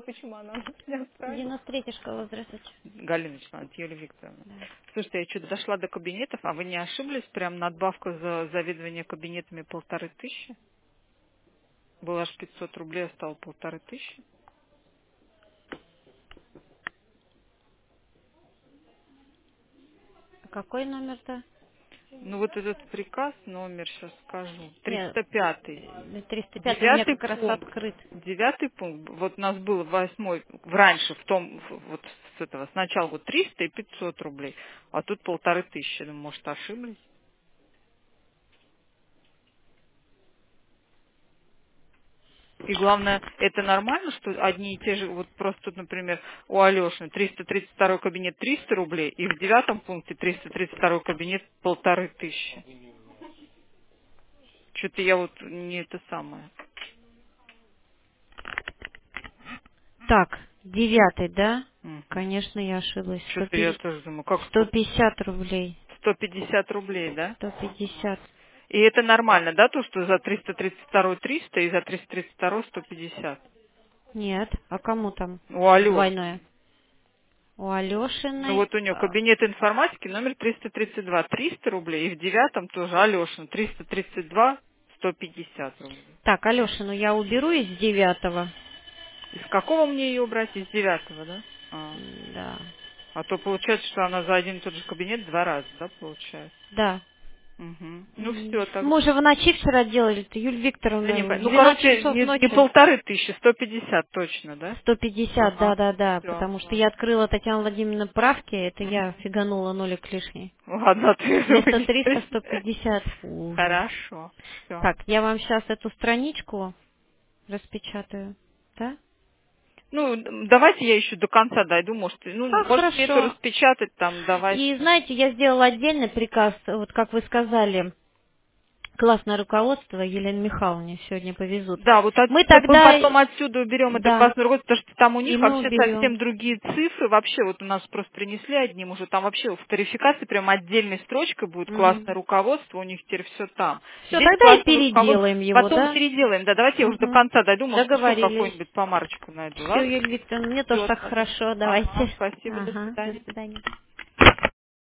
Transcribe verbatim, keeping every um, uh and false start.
почему она не отправила. девяносто третья школа, здравствуйте. Галиночка, это Юлия Викторовна. Да. Слушайте, я что-то дошла до кабинетов, а вы не ошиблись? Прям надбавка за заведование кабинетами полторы тысячи? Было аж пятьсот рублей, а стало полторы тысячи. А какой номер-то? Ну вот этот приказ, номер сейчас скажу, Нет, триста пятый. э, триста пятый у меня Девятый как раз пункт. открыт. Девятый пункт. Вот у нас был восьмой, раньше, в том, вот с этого, сначала вот триста и пятьсот рублей, а тут полторы тысячи. Ну, может, ошиблись? И главное, это нормально, что одни и те же, вот просто тут, например, у Алеши триста тридцать второй кабинет триста рублей, и в девятом пункте триста тридцать второй кабинет полторы тысячи. Что-то я вот не это самое. Так, девятый, да? Мгм. Конечно, я ошиблась. Что-то я тоже думаю, как сто сколько? пятьдесят рублей. сто пятьдесят рублей, да? сто пятьдесят. И это нормально, да, то, что за триста тридцать два триста и за триста тридцать два сто пятьдесят? Нет, а кому там У Алёши. двойное? У Ну Алешиной. вот у нее а, кабинет информатики номер триста тридцать два триста рублей, и в девятом тоже Алешин триста тридцать два сто пятьдесят рублей. Так, Алешину я уберу из девятого. Из какого мне ее убрать? Из девятого, да? А, Да. а то получается, что она за один и тот же кабинет два раза, да, получается? Да. Угу. Ну М, все так. Мы же в ночи вчера делали-то, Юлия Да не Викторовна, по- в ну, двенадцать короче, часов не, не ночи. полторы тысячи, сто пятьдесят точно, да? сто пятьдесят, Ага. да-да-да, Все, потому что я ладно. открыла Татьяна Владимировна правки, это я Мгм. фиганула нолик лишний. Ладно, Вместо отвяжусь. триста сто пятьдесят. Фу, ужас. Хорошо. Все. Так, я вам сейчас эту страничку распечатаю, да? Ну, м, давайте я еще до конца дойду, может, и- ну, А, может, мне это хорошо. распечатать там, давайте. И знаете, я сделала отдельный приказ, вот как вы сказали, классное руководство Елене Михайловне сегодня повезут. Да, вот Мы отсюда мы тогда, потом отсюда уберем это да, классное руководство, потому что там у и них мы вообще уберем. совсем другие цифры. Вообще, вот у нас просто принесли одним уже, там вообще в тарификации прям отдельной строчкой будет классное руководство, у них теперь все там. Все, Здесь тогда и классное руководство, переделаем его, потом да? переделаем. Да, давайте я уже до Мгм. конца дойду, может, еще Договорились. какую-нибудь помарочку найду, Все, ладно? Юлия Викторовна, мне тоже Все, так хорошо, ага, давайте. спасибо, до Ага, до свидания. свидания.